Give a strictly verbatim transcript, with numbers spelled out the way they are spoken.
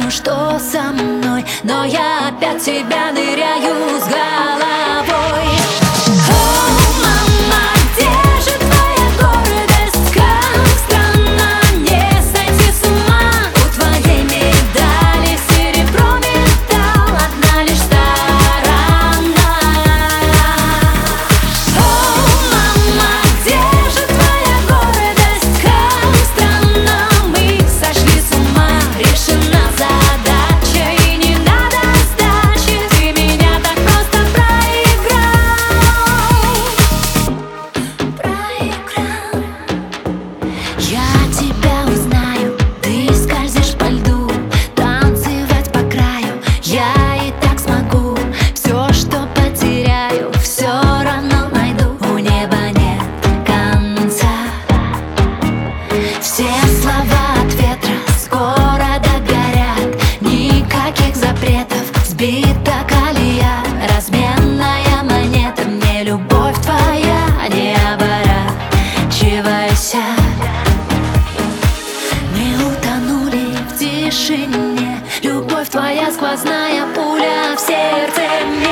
знаю, что со мной, но я опять в тебя ныряю с головой. О, мама, где же твоя гордость? Как странно не сойти с ума. У твоей медали серебро, металл, одна лишь сторона. О, мама, где же твоя гордость? Как странно мы сошли с ума. Решена задача и не надо сдачи. Ты меня так просто проиграл. Проиграл. Я тебя узнаю, ты скользишь по льду, танцевать по краю я и так смогу. Все, что потеряю, все равно найду. У неба нет конца. Все слова от ветра скоро догорят. Никаких запретов, сбита колея, разменная монета. Мне любовь твоя, не оборачивайся. Мы утонули в тишине. Любовь твоя сквозная пуля в сердце мне.